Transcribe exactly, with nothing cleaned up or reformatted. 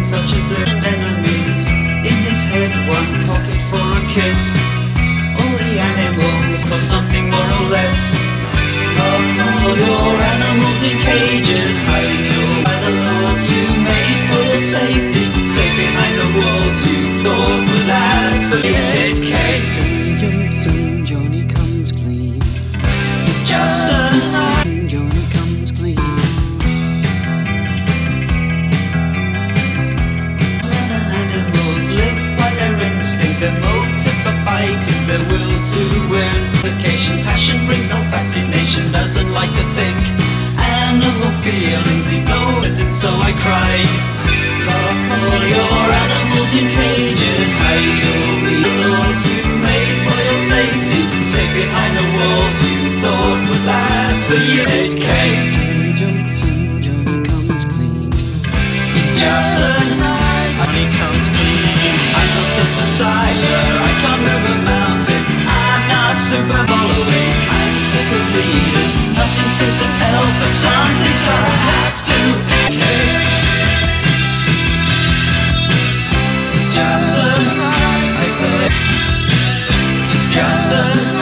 such as their enemies. In his head, one pocket for a kiss. All the animals cost something more or less. Lock all your animals in cages, made your by the laws you made for your safety. Safe behind the walls you thought would last. Forget case. Johnny jumps and Johnny comes clean. It's just a lie. Johnny comes clean. Animals live by their instinct, their motive for fighting's their will to win. Vocation, passion brings no fascination, doesn't like to think. Animal feelings leave no and so I cry. Lock all your animals in cages, hide your real laws you made for your safety. Safe behind the walls you thought would last. But you did case. Johnny jumps and Johnny comes clean. He's just a nice Johnny comes clean. I'm not a messiah, I can't move a mountain. I'm not super following, I'm sick of leaders. Nothing seems to help, but something's gonna have to. Case. It's just a nice, it's just a